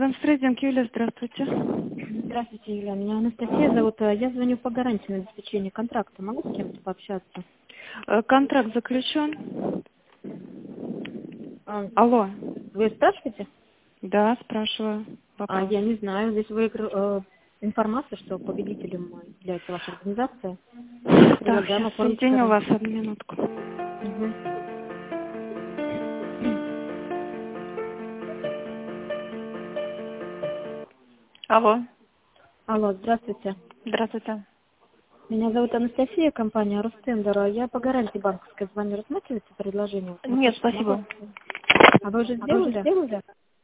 Трейдинг, Юлия, здравствуйте. Здравствуйте, Юлия. Меня Анастасия зовут. Я звоню по гарантии на обеспечение контракта. Могу с кем-то пообщаться? Контракт заключен. А, Алло. Вы спрашиваете? Да, спрашиваю. Вопрос. Я не знаю. Здесь выиграл информацию, что победителем является ваша организация. Так, Предлагаем сейчас оформить соединю вас, гарантию. одну минутку. Мгм. Алло. Алло, здравствуйте. Здравствуйте. Меня зовут Анастасия, компания Ростендер. Я по гарантии банковской звоню. Рассматриваете предложение? Вот Нет, что могу? спасибо. А вы уже сделали?